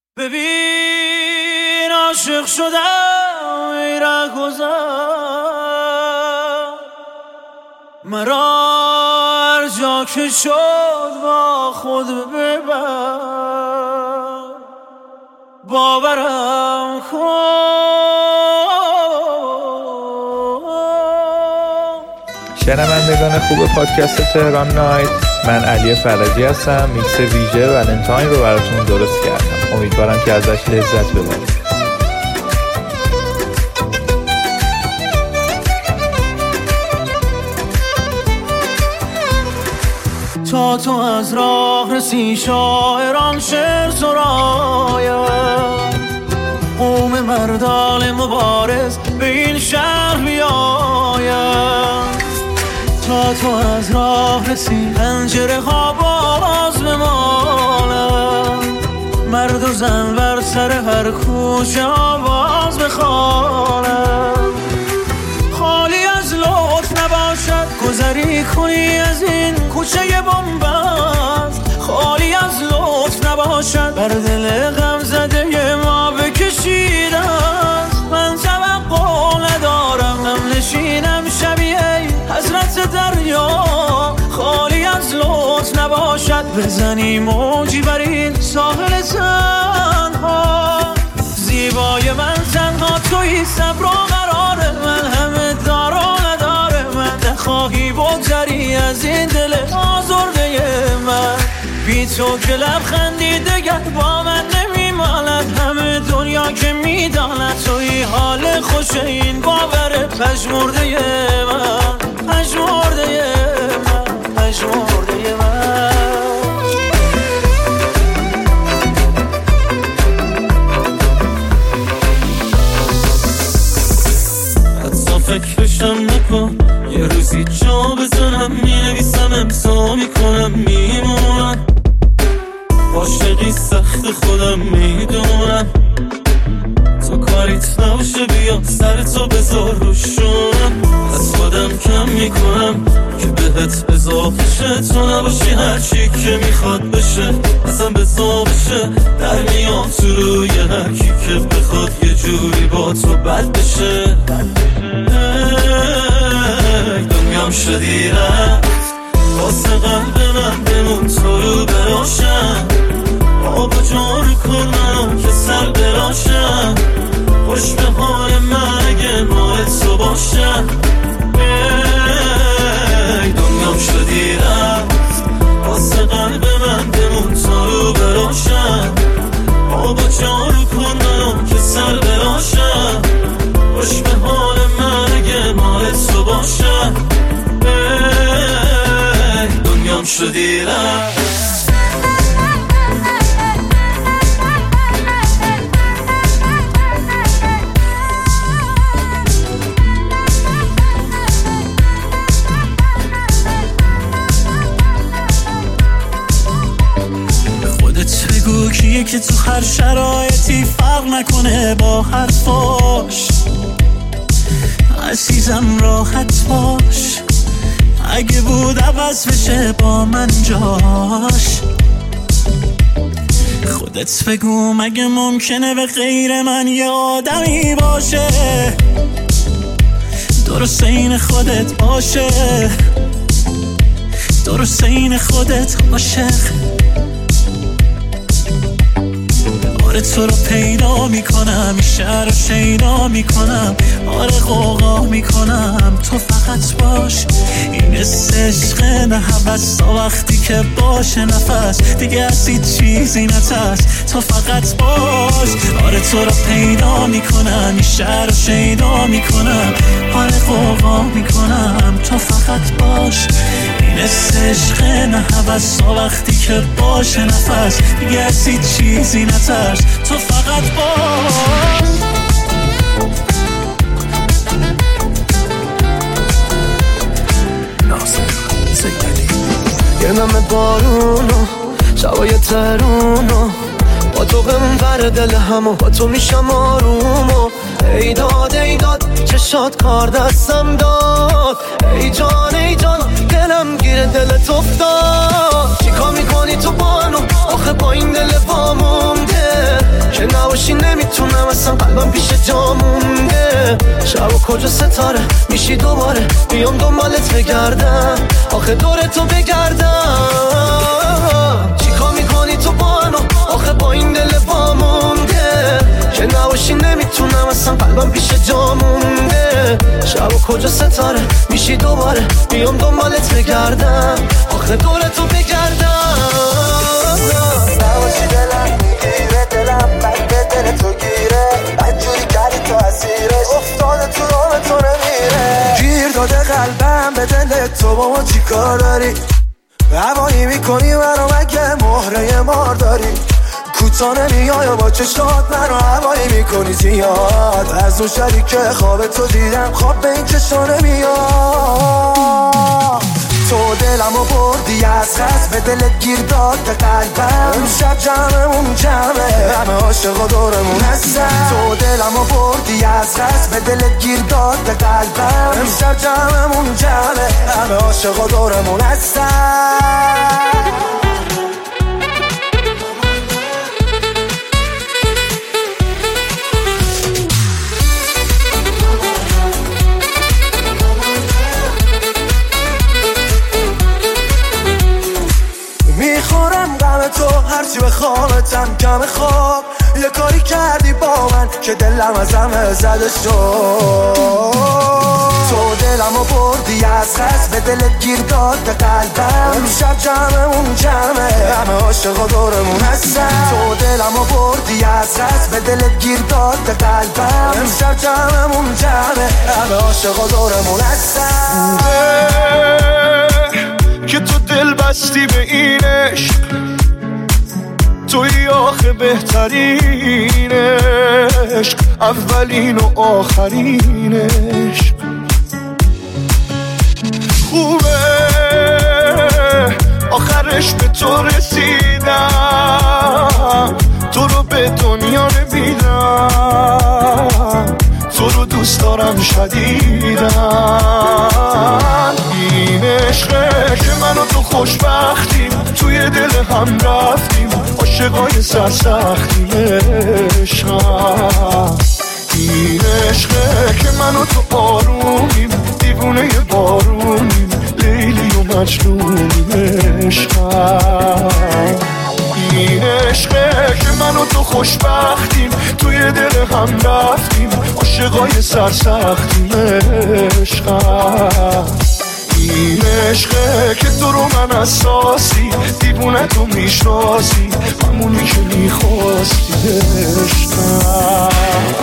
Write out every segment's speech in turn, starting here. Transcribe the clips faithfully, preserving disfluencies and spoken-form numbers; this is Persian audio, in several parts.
ببین عاشق شدم ای رهگذر، مرا هر جا که شد با خود ببر، باورم کن. شنوندگان خوب پادکست تهران نایت، من علی فرجی هستم. میکس ویژه ولنتاین رو براتون درست کردم، امیدوارم که ازش لذت ببرید. تا تو از راه رسی شاعران شعر سرایم، قوم مردان مبارز به این شهر بیایم. تا تو از راه رسی پنجره ها باز بمانم، مرد و زن بر سر هر کوچه آواز بخوانم. خالی از لطف نباشد گذری کنی از این کوچه بنبست، خالی از لطف نباشد بر دل غم زده ما بکشیده است. من توقع ندارم غم نشینم شبیه حضرت دریا، خالی از لطف نباشد بزنی موجی بر این ساحل تنها. زیبای من تنها تویی، صبر و قرار من همه دار و نداره من، نخواهی بگذری از این دل آزرده من. بی تو که لبخندی دگر با من نمیماند، همه دنیا که میداند توی حال خوش این باور پژمرده من، پژمرده من، پژمرده من. حتی فکرشم نکن یه روزی جا بزنم، مینویسم امضا میکنم میمونم. عاشقی سخت خودم میدونم، تو کاریت نباشه بیا سر تو بذار روشونم. از خودم کم میکنم که بهت اضافه شه، تو نباشی هرچی که میخواد بشه اصلا بزا بشه. در میام تو روی هرکی که بخواد یه جوری با تو بد بشه. دنیام شدی رفت واسه قلب من، بمون تو رو براشم. آب جار کن منو که سر براشم، خوش به حال من اگه ماه تو باشم. دنیام شدی رفت واسه قلب من، بمون تو رو براشم. آب جار کن منو که سر براشم، خوش به حال من اگه ماه تو باشم. دنیام شدی رفت. کیه که تو هر شرایطی فرق نکنه با حرفاش، عزیزم راحت باش. اگه بود عوض بشه با من جاش، خودت بگو مگه ممکنه به غیر من یه آدمی باشه درست این خودت باشه، درست این خودت عاشق. آره تو رو پیدا میکنم، این شهر رو شیدا میکنم، آره غوغا میکنم تو فقط باش. این عشق نه هوس، تا وقتی که باشه نفس دیگه از هیچ چیزی نترس تو فقط باش. آره تو رو پیدا میکنم، این شهر رو شیدا میکنم، آره غوغا میکنم تو فقط باش. این عشق نه هوس، تا وقتی که باشه نفس دیگه از هیچ چیزی نترس تو فقط باش. یه نم بارونو شبای ترونو با تو غم بر دل همو، با تو میشم آرومو. ای داد ای داد چشات کار دستم داد، ای جان ای جان دلم گیر دلت افتاد. چیکار میکنی تو بانو آخه با این دل وامونده، نمیتونم اصلا قلبم پیش جا مونده شب و کجا ستاره میشی دوباره بیام دنبالت بگردم آخه دور تو بگردم چیکار میکنی تو با منو آخه با این دل با مونده که نباشی نمیتونم اصلا قلبم پیش جا مونده شب و کجا ستاره میشی دوباره بیام دنبالت بگردم آخه دور تو بگردم نباشی دلم میگیره دلم بد به دل تو گیره بدجوری کردی تو اسیرش افتاده تو راه تو نمیره گیر داده قلبم به دل تو با ما چی کار داری هوایی میکنی منو مگه مهره مار داری کوتاه نمیای و با چشات منو هوایی میکنی زیاد از اون شبی که خواب تو دیدم خواب به این چشا نمیاد تو دلمو بردی از خست به دلت گیر داد به قلبم امشب جمعمون جمعه همه عاشق و دورمون هستن تو دلمو بردی از خست به دلت گیر داد به قلبم امشب جمعمون جمعه همه عاشق و دورمون هستن میخورم غم تو هرچی به خوابتم کم خواب یه کاری کردی با من که دلم از همه زده شد تو دلمو بردی از خست به دلت گیر داد به قلبم امشب جمعمون جمعه همه عاشق و دورمون هستن تو دلمو بردی از خست به دلت گیر داد به قلبم امشب جمعمون جمعه همه عاشق و دورمون هستن که تو دل بستی به این عشق توی آخه بهترین عشق اولین و آخرین عشق خوبه آخرش به تو رسیدم تو رو به دنیا نمیدم تو رو دوست دارم شدیدم این عشقه که من و تو خوشبختیم توی دل هم رفتیم عاشقای سرسختیم عشقم این عشقه که من و تو آرومیم دیوونه بارونیم لیلی و مجنونیم عشقم این عشقه که من و تو خوشبختیم توی دل هم رفتیم عاشقای سرسختیم عشقم این عشقه که تو رو من اساسی دیوونه تو میشناسی همونی که میخواستی عشقم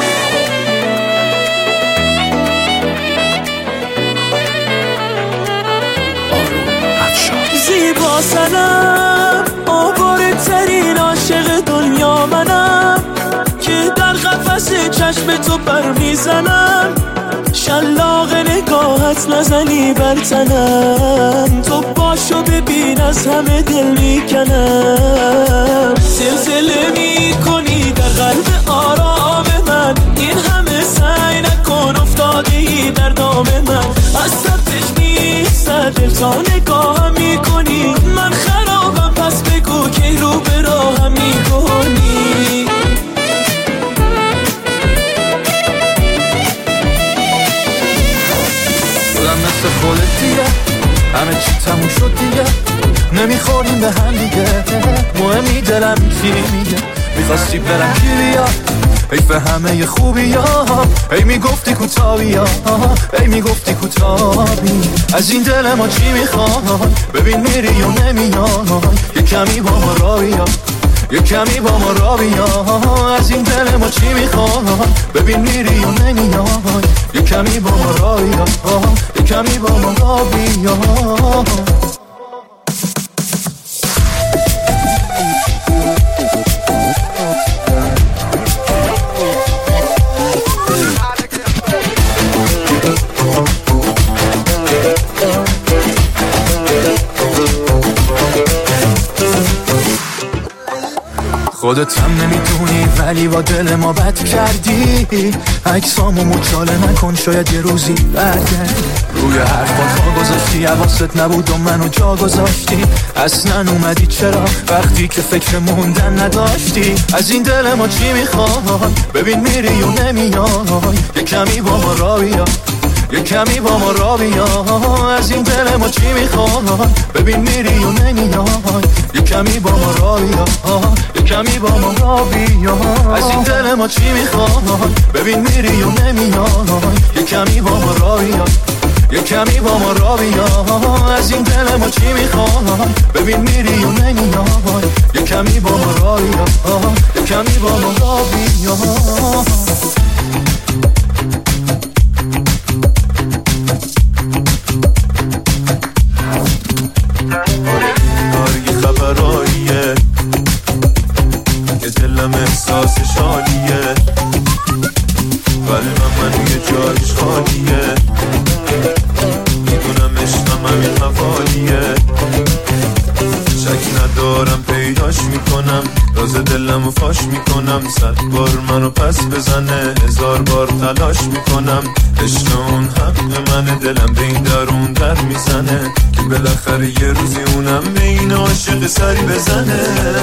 زیبا سنم آواره ترین عاشق دنیا منم که در قفس چشم تو پر میزنم شلاق نگاهت نزنی بر تنم تو باشو ببین از همه دل میکنم زلزله میکنی در قلب آرام من این همه سعی نکن افتادی در دام من از سبتش میسته دل تا نگاهم میکنی من خرابم پس بگو که رو به راهم میکنی مثل خودت دیگه همه چی تموم شد دیگه نمیخوریم به هم دیگه مهمی دلم چی میگه میخواستی برم کی بیا حیف همه خوبی ها ای میگفتی کوتاهی ها ای میگفتی کوتاهی از این دل ما چی میخوای ببین میری و نمیای یه کمی با ما را بیا یه کمی با ما را بیا از این دل ما چی میخوای ببین میری و نمیای یه کمی با ما را بیا یه کمی با ما را بیا خودت هم نمیدونی ولی با دل ما بد کردی. عکسامو مچاله نکن شاید یه روزی برگردی. روی حرفات ها گذاشتی حواست نبود و منو جا گذاشتی. اصلا اومدی چرا وقتی که فکر موندن نداشتی. از این دل ما چی میخوای ببین میری و نمیای. یه کمی با ما را بیا یه کمی با ما را بیا. از این دل ما چی میخوای ببین میری و نمیای. یه کمی با ما را بیا یه کمی با ما را بیا. از این دل ما چی میخوای ببین میری و نمیای. یه کمی با ما را بیا یه کمی با ما را بیا. از این دل ما چی میخوای ببین میری و نمیای. یه کمی با ما را بیا یه کمی با ما را بیا. خبراییه که دلم احساس شالیه ولی من منو یه جایش خالیه. میدونم عشقم همین حوالیه. شک ندارم پیداش میکنم راز دلمو فاش میکنم. صد بار منو پس بزنه هزار بار تلاش میکنم. عشق اون حق منه دلم به این درون در میزنه که بالاخره یه روزی اونم به این عاشق سری بزنه.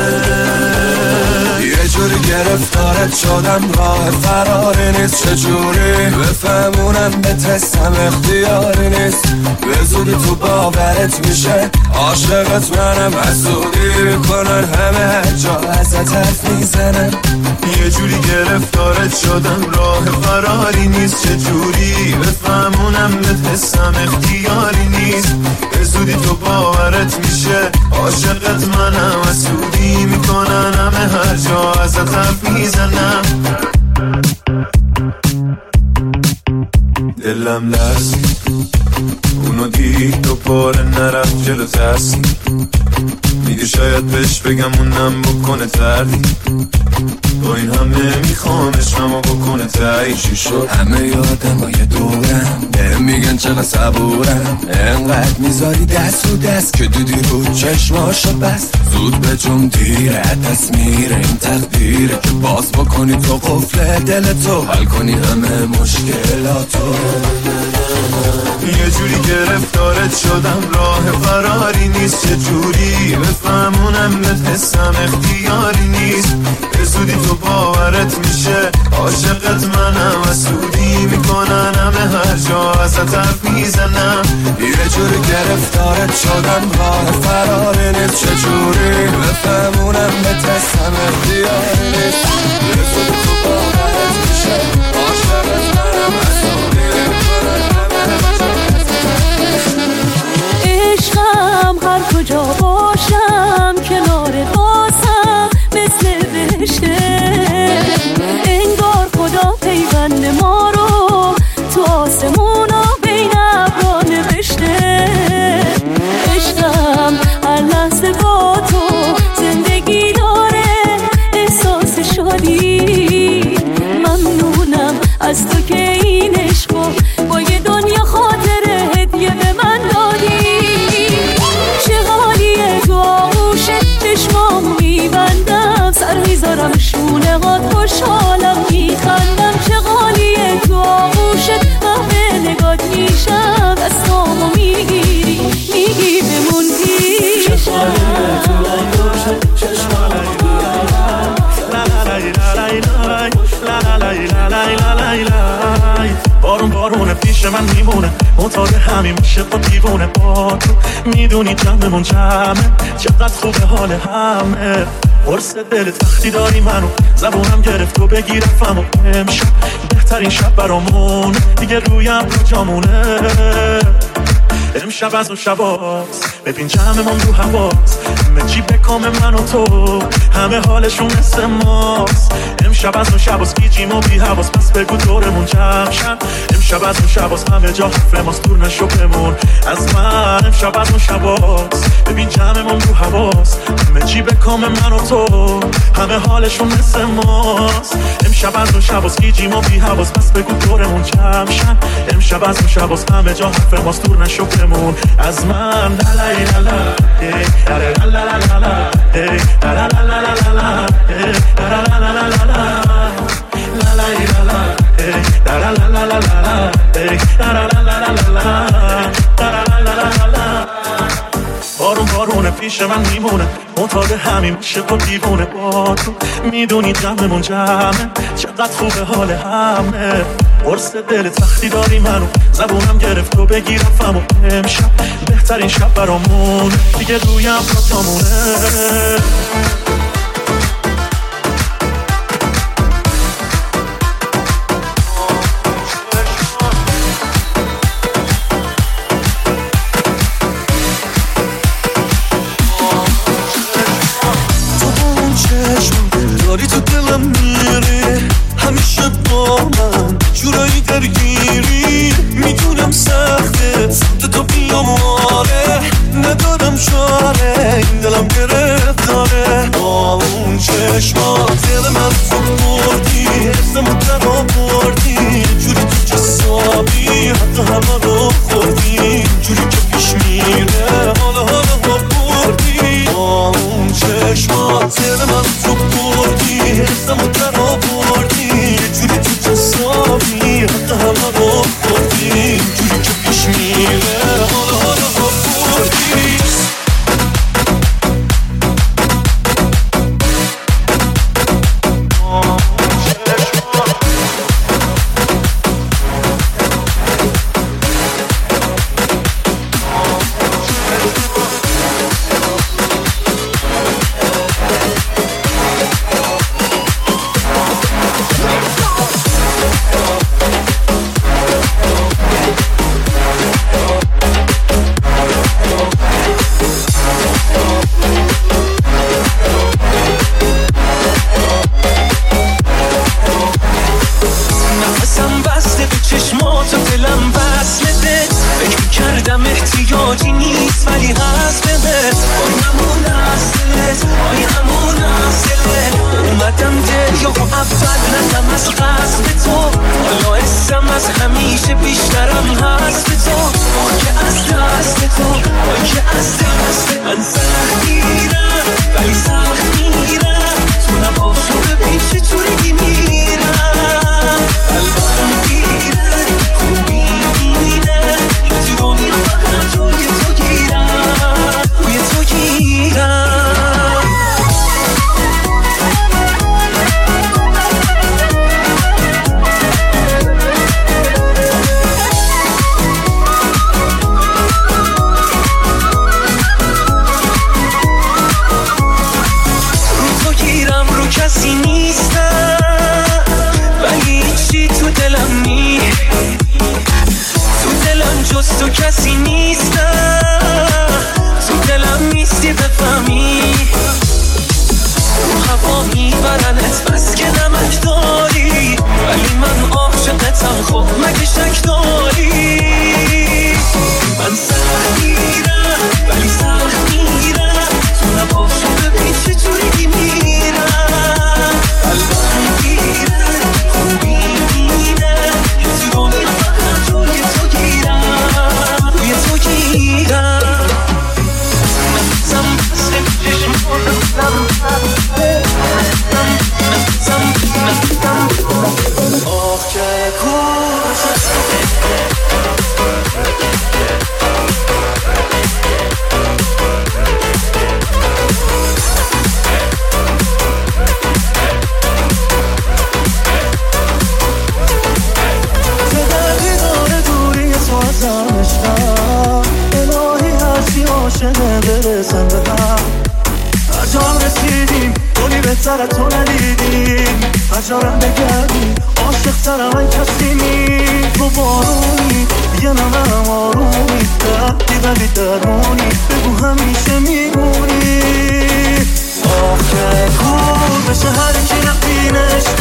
یه جوری گرفتارت شدم راه فراری نیست. چجوری بفهمونم به تستم اختیاری نیست. به زودی تو باورت میشه عاشقت منم. حسودی میکنن همه هر جا ازت حرف میزنن. یه جوری گرفتارت شدم راه فراری نیست. چجوری بفهمونم به تستم اختیاری نیست. به زودی تو باورت میشه عاشقت منم. حسودی میکنن همه هر جا ازت حرف میزنم. دلم لرزید اونو دید و پاره نرفت جلو ترسید. میگه شاید بهش بگم اونم بکنه تردید. با این همه میخوامش اما بکنه تایی. چی شد همه یادم های دورم بهم میگن چقدر صبورم. انقدر میذاری دست رو دست که دیدی رو چشماشو بس. زود به جون دیره دست میره این تقدیره که باز بکنی تو قفل دل تو حل کنی همه مشکلاتو. یه جوری گرفتارت شدم راه فراری نیست. یه جوری بفهمونم به حسم اختیاری نیست. به زودی تو باورت میشه عاشقت منم. حسودی میکنن همه هر جا ازت حرف میزنم. یه جوری گرفتارت شدم راه فراری نیست. چه جوری بفهمونم به حسم اختیاری نیست. به زودی تو باورت میشه عاشقت منم. حسودی میکنن عشقم هر کجا باشم کنار بازم مثل بهشته. انگار خدا پیوند ما رو تو آسمونا بین ابرا نوشته. عشقم هر لحظه با تو زندگی داره احساس شادی. ممنونم از تو که این عشقو با یه دنیا خاطره هدیه به من دادی. چه حالیه تو آغوشت چشمامو میبندم. سر میذارم شونه هات خوشحالم میخندم. چه حالیه تو آغوشت محو نگات میشم. دستامو میگیری میگی بمون پیشم. چه حالیه تو آغوشت چشمامو بارون بارونه پیش من میمونه مطاق همین میشه با دیوونه. با تو میدونی جمعمون جمعه چقدر خوبه حال همه. قرص دل تختی داری منو زبونم گرفت و بگیرفم و امشب بهترین شب برامون دیگه رویم رو جامونه. امشب از اون شباست ببین جمعمون رو هواست. همه چی به کام من و تو همه حالشون مثل ماست. امشب از اون شباز گیجیم و بی حواس، پس بگو دورمون جمع شن. امشب از اون شباز همه جا حرف ماست، دور نشو بمون از من. امشب از اون شباز ببین جمعمون رو حواس، همه چی به کام من و تو، همه حالشون مثل ماست. امشب از اون شباز گیجیم و بی حواس، پس بگو دورمون جمع شن. امشب از اون شباز همه جا حرف ماست، دور نشو بمون از من. لا لا لا لا لا لا لا لا لا لا لا لا لا لا بارون بارونه پیش من میمونه، معتاد همین عشق و دیوونه با تو. میدونی جمعمون جمعه، چقدر خوبه حال همه. قرص دلت وقتی داری منو، زبونم گرفت و بگیرم فمو. امشب بهترین شب برامونه، دیگه رویم پاتامونه. داری تو دلم میری، همیشه با من جورایی درگیری. میدونم سخته سمت تو بیام، آره ندارم چاره، این دلم گرفت داره. با اون چشمات دل من تو بردی، حسمو در آوردی، جوری تو جسابی حتی همه رو خوردی، جوری که پیش میره حالا حالا با بردی. با اون چشمات دل من تو بردی، حسمو در آوردی، یه جوری تو جسابی حتی همه رو خوردی، جوری که پیش میره حالا حالا با بردی. بهتر تو ندیدیم هجارم بگردی عاشق ترم این کسی نیست رو بارونی یه نمرم آرومی دردی ولی درونی بگو همیشه میمونی آخه کور بشه هر کی نقینش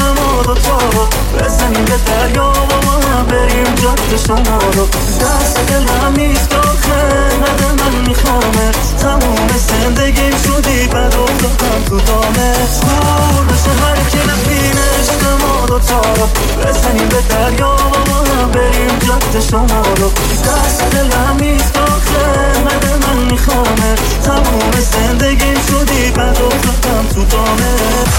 دوتا رو بزنیم به دریا و ما بریم جاده شما رو. دست دلم نیست آخه نده من میخوامت، تموم زندگیم شدی بد افتادم تو دامت. خور بشه هر کی نبینه عشق ما دوتا رو بزنیم به دریا و ما بریم جاده شما رو. دست دلم نیست آخه نده من میخوامت، تموم زندگیم شدی بد افتادم تو دامت.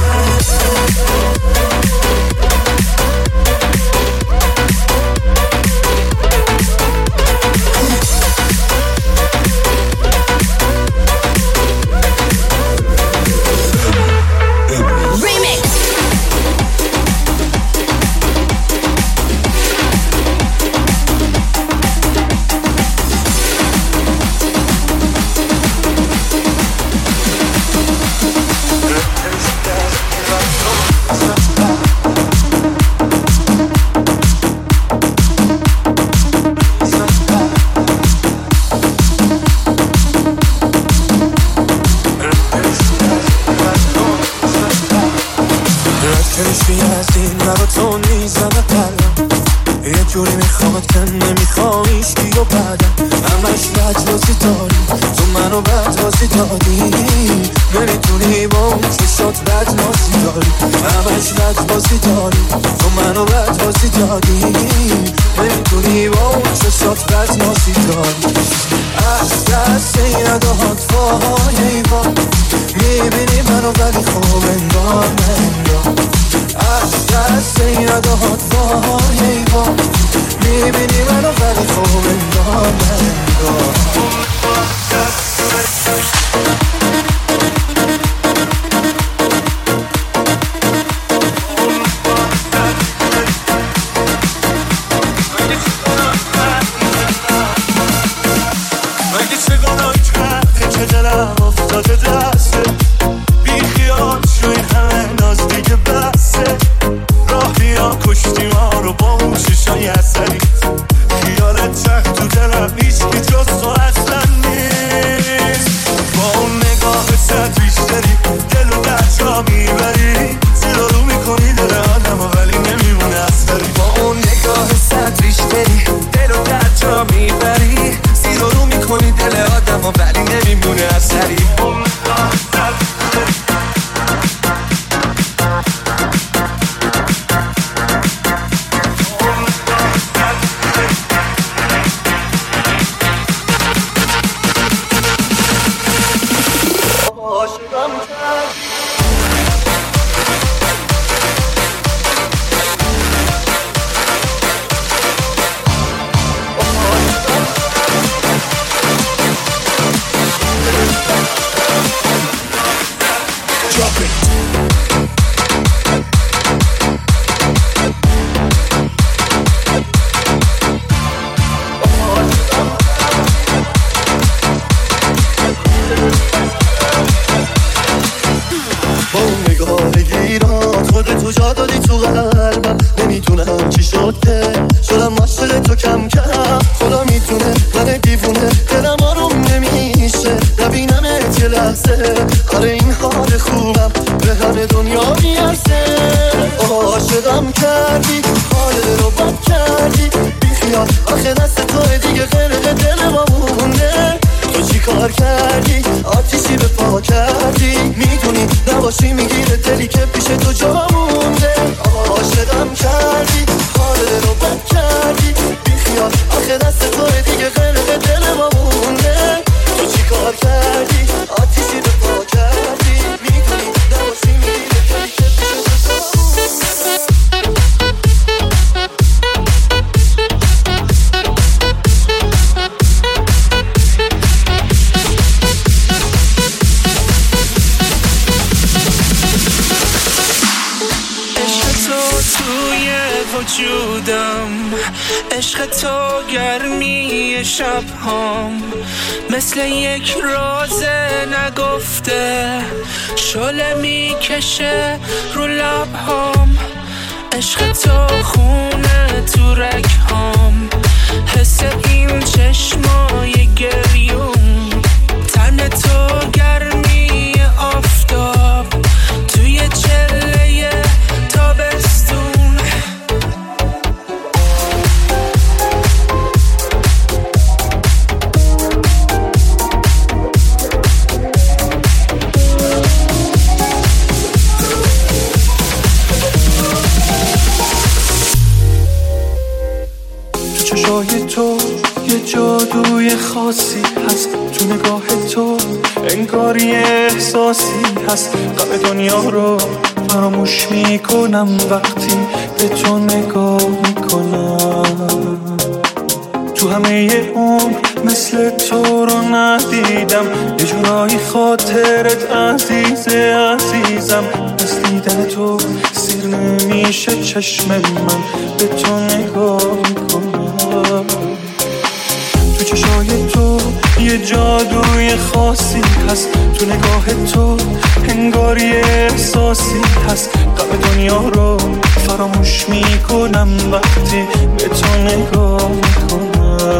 عشق تو گرمی شب هم مثل یک راز نگفته شعله میکشه رو لب هم. عشق تو خونه تو رگ هم حس این چشمای گریون تن تو گرمی آفتاب توی چله تابستون چشای تو یه جادوی خاصی هست، تو نگاه تو انگار یه احساسی هست. غم دنیا رو فراموش میکنم وقتی به تو نگاه میکنم. تو همه عمر مثل تو رو ندیدم، یه جورایی خاطرت عزیزه عزیزم. از دیدن تو سیر نمیشه چشم من، به تو نگاه میکنم. تو چشای تو یه جادوی خاصی هست، تو نگاه تو انگار یه احساسی هست. غم دنیا رو فراموش میکنم وقتی به تو نگاه میکنم.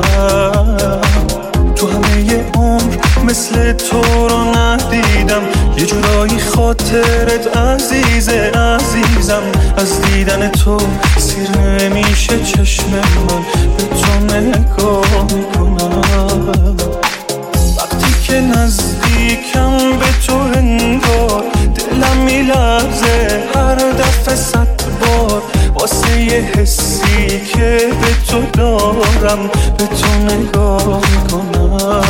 تو همه عمر مثل تو رو ندیدم، یه جورایی خاطرت عزیزه عزیزم. از دیدن تو سیر نمیشه چشم من، به تو نگاه میکنم. وقتی که نزدیکم به تو انگار دلم میلرزه هر دفعه صد بار، واسه یه حسی که به تو دارم به تو نگاه میکنم.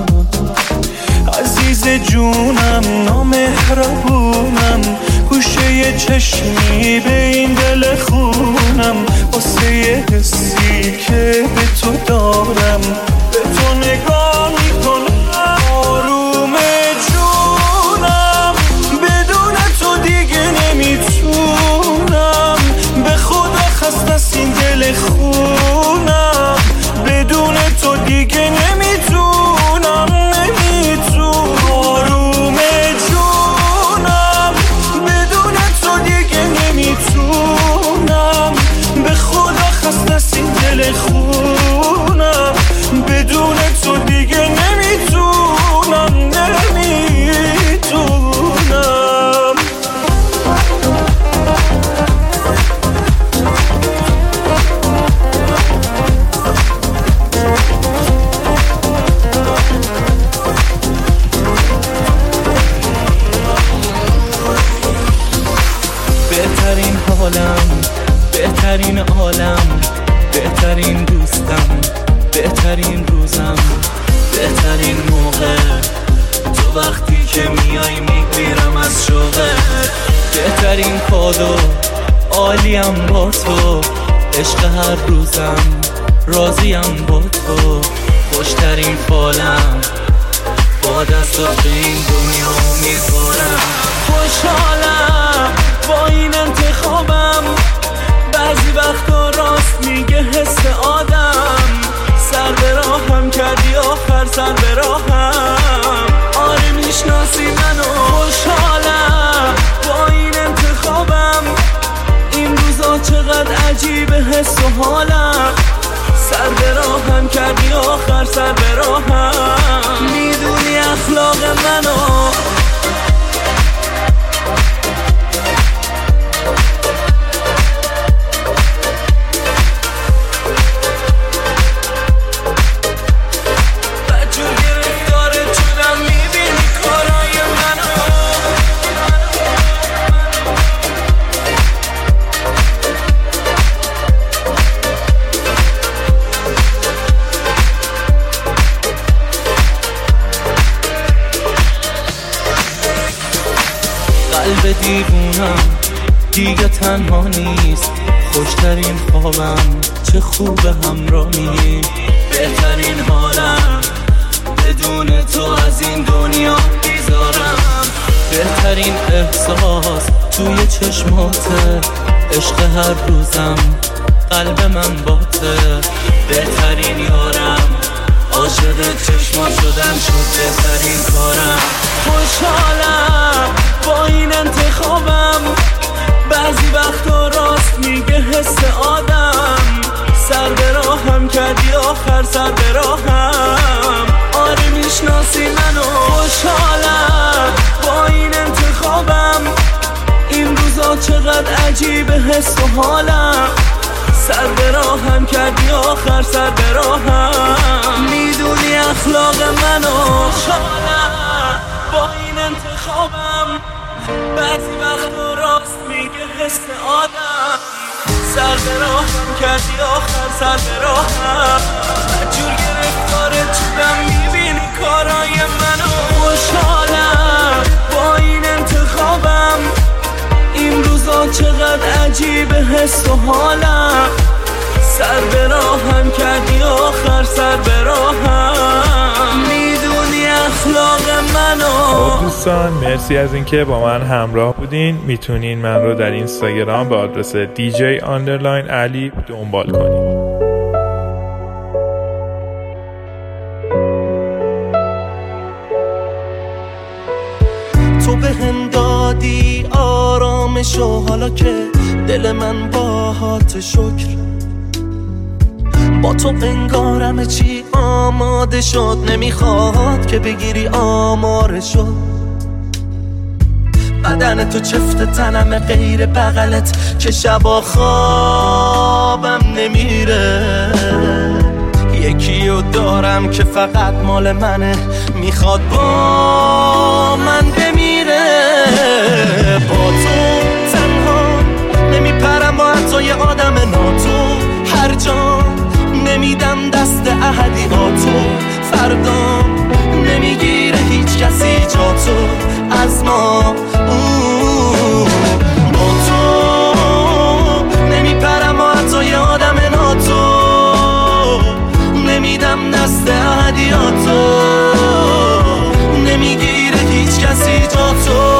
عزیز جونم نامهربونم، گوشه یه چشمی به این دل خونم، واسه یه حسی که به تو دارم به تو نگاه میکنم. آروم جونم بدون تو دیگه نمیتونم، به خدا خسته از این دل خونم، بدون تو دیگه نمیتونم نمیتونم. آروم جونم بدون تو دیگه نمیتونم، به خدا خسته از این دل خونم، بدون تو دیگه نمیتونم نمیتونم. بهترین حالم، بهترین عالم، بهترین دوستم، بهترین روزم، بهترین موقع تو وقتی که میای میگیرم از شوقه. بهترین کادو عالیم با تو، عشق هر روزم راضیم با تو. خوشترین فالم با دستات به این دنیا میذارم. خوشحالم با این انتخابم، بعضی وقتا راست میگه حس آدم. سر به راهم کردی آخر سر به راهم، آره میشناسی منو. خوشحالم با این انتخابم، این روزا چقدر عجیبه حس و حالم. سر به راهم کردی آخر سر به راهم، میدونی اخلاق منو. قلب دیوونم دیگه تنها نیست، خوشترین خوابم چه خوب همراهی. بهترین حالم بدون تو از این دنیا بیزارم. بهترین احساس توی چشماته، عشق هر روزم قلب من باته. بهترین یارم عاشق چشمات شدم شد بهترین کارم. خوشحالم با این انتخابم، بعضی وقتا راست میگه حس آدم. سر به راهم کردی آخر سر به راهم، آره میشناسی منو. خوشحالم با این انتخابم، این روزا چقدر عجیبه حس و حالم. سر به راهم کردی آخر سر به راهم، میدونی اخلاق منو. خوشحالم با این انتخابم، بعضی وقتا راست میگه حس آدم. سر به راهم کردی آخر سر به راهم مجور گرفتار چودم میبینی کارای منو خوشحالم با این انتخابم این روزا چقدر عجیبه حس و حالم سر به راهم کردی آخر سر به راهم میدونی اخلاق منو. خب دوستان مرسی از اینکه با من همراه بودین. میتونین من رو در اینستاگرام به آدرس دی جی آندرلاین علی دنبال کنین. تو به هم دادی آرامشو حالا که دل من باهات شکر با تو انگارم چی آماده شد نمیخواد که بگیری آمارشو بدن تو چفت تنم غیر بغلت که شبا خوابم نمیره یکیو دارم که فقط مال منه میخواد با من بمیره با تو تنها نمیپرم با حتی یه آدم ناتو هر جا نمیدم دست احدیاتو فردا نمیگیره هیچ کسی جا تو از ما با تو نمیپرم و حتی یه آدم ناتو نمیدم دست احدیاتو نمیگیره هیچ کسی جا تو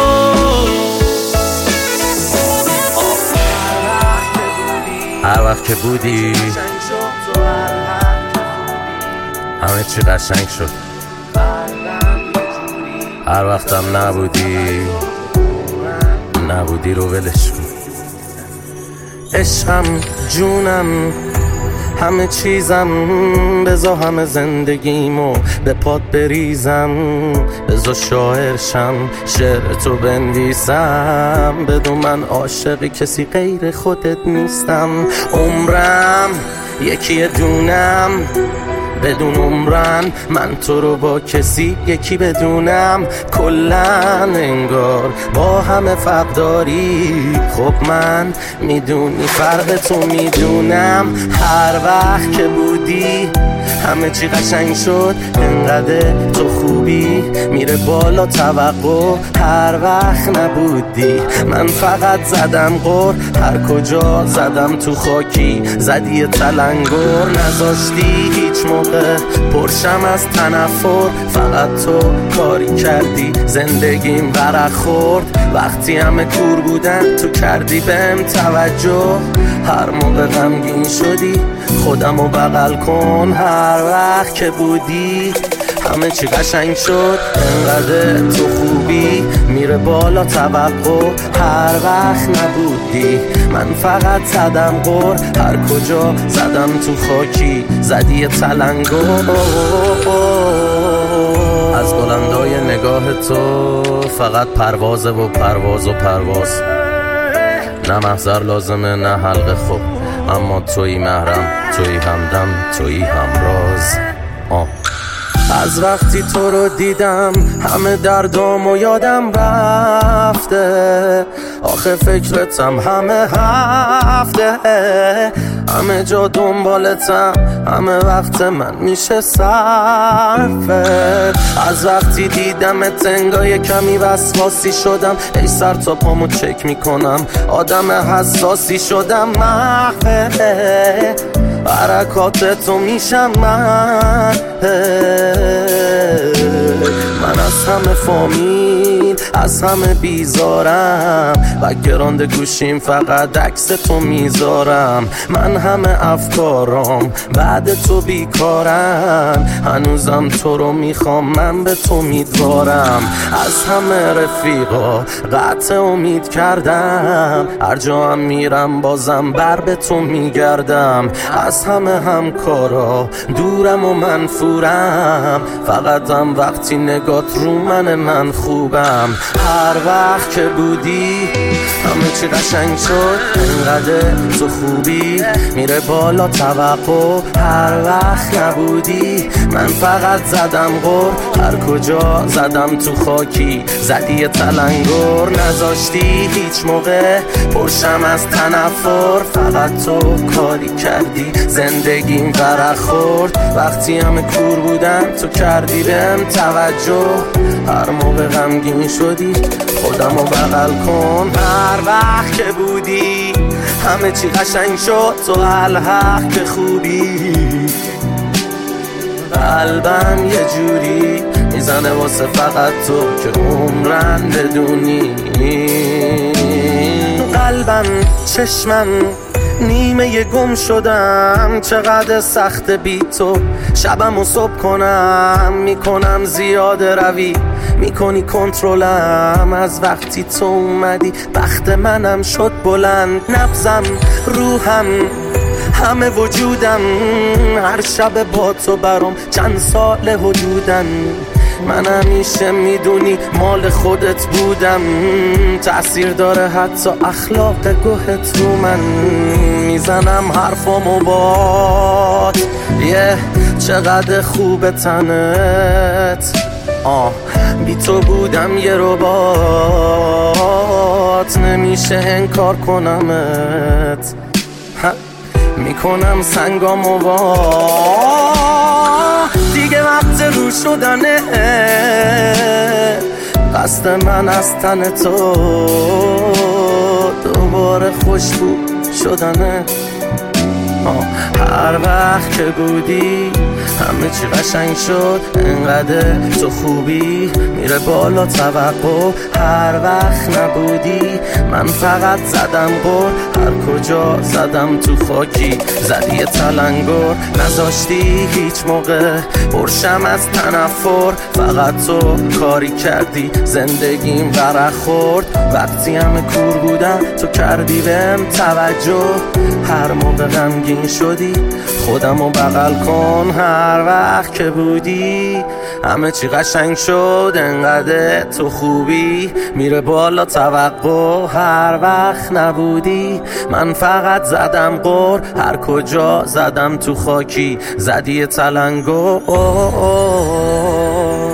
هر وقت که بودی همه چی قشنگ شد هر وقتم نبودی نبودی رو ولش کن عشقم جونم همه چیزم بزا همه زندگیمو به پات بریزم بزا شاعرشم شعر تو بنویسم بدون من عاشقی کسی غیر خودت نیستم عمرم یکی دونم بدون عمرن من تو رو با کسی یکی بدونم کلن انگار با همه فرق داری خب من میدونی فرق تو میدونم هر وقت که بودی همه چی قشنگ شد انقدر تو خوبی میره بالا توقع هر وقت نبودی من فقط زدم غر هر کجا زدم تو خاکی زدی تلنگر نذاشتی هیچ موقع پرشم از تنفر فقط تو کاری کردی زندگیم ورق خورد وقتی همه کور بودن تو کردی بهم توجه هر موقع غمگین شدی خودمو بغل کن هر وقت که بودی همه چی قشنگ شد انقدر تو خوبی میره بالا توقع هر وقت نبودی من فقط زدم غر هر کجا زدم تو خاکی زدی تلنگر از بلندای نگاه تو فقط پروازه و پرواز و پرواز نه محضر لازمه نه حلقه خوب اما تویی محرم تویی همدم تویی همراز آه از وقتی تو رو دیدم همه دردامو یادم رفته آخه فکرتم همه هفته همه جا دنبالتم همه وقت من میشه صرفه از وقتی دیدمت انگار کمی وسواسی شدم ای سر تا پامو چک میکنم آدم حساسی شدم محفه حرکاتتو میشم من من از همه فامیل از همه بیزارم و گرانده گوشیم فقط عکس تو میذارم من همه افکارام بعد تو بیکارم هنوزم تو رو میخوام من به تو میدوارم از همه رفیقا قطع امید کردم هر جا هم میرم بازم بر به تو میگردم از همه همکارا دورم و منفورم فقط هم وقتی نگات رو من من خوبم میزنم. هر وقت که بودی همه چی قشنگ شد، انقدر تو خوبی میره بالا توقع. هر وقت نبودی من فقط زدم غر، هر کجا زدم تو خاکی زدی تلنگر. نذاشتی هیچ موقع پرشم از تنفر، فقط تو کاری کردی زندگیم ورق خورد. وقتی همه کور بودم تو کردی بهم توجه، هر موقع غمگین شدی خودمو بغل کن. هر وقت که بودی همه چی قشنگ شد، تو الحق که خوبی قلبم یه جوری میزنه واسه فقط تو که عمرن بدونی. قلبم چشمم نیمه یه گم شدم، چقدر سخت بی تو شبم و صبح کنم. میکنم زیاده روی میکنی کنترلم، از وقتی تو اومدی بخت منم شد بلند. نبضم روحم همه وجودم، هر شب با تو برام چند سال حدودن. من همیشه میدونی مال خودت بودم، تأثیر داره حتی اخلاق گوهت رو من. میزنم حرفامو بات یه چقدر خوب تنت، آه بی تو بودم یه ربات، نمیشه انکار کنمت. میکنم سنگامو وا دیگه وقت رو شدنه، قصد من از تن تو دوباره خوشبو شدنه. هر وقت که بودی همه چی قشنگ شد، انقدر تو خوبی میره بالا توقع. هر وقت نبودی من فقط زدم غر، هر کجا زدم تو خاکی زدی تلنگر. نذاشتی هیچ موقع پرشم از تنفر، فقط تو کاری کردی زندگیم ورق خورد. وقتی همه کور بودم تو کردی بهم توجه، هر موقع غمگین شدی خودمو بغل کن. هر وقت که بودی همه چی قشنگ شد، انقدر تو خوبی میره بالا توقع. هر وقت نبودی من فقط زدم غر، هر کجا زدم تو خاکی زدی تلنگر.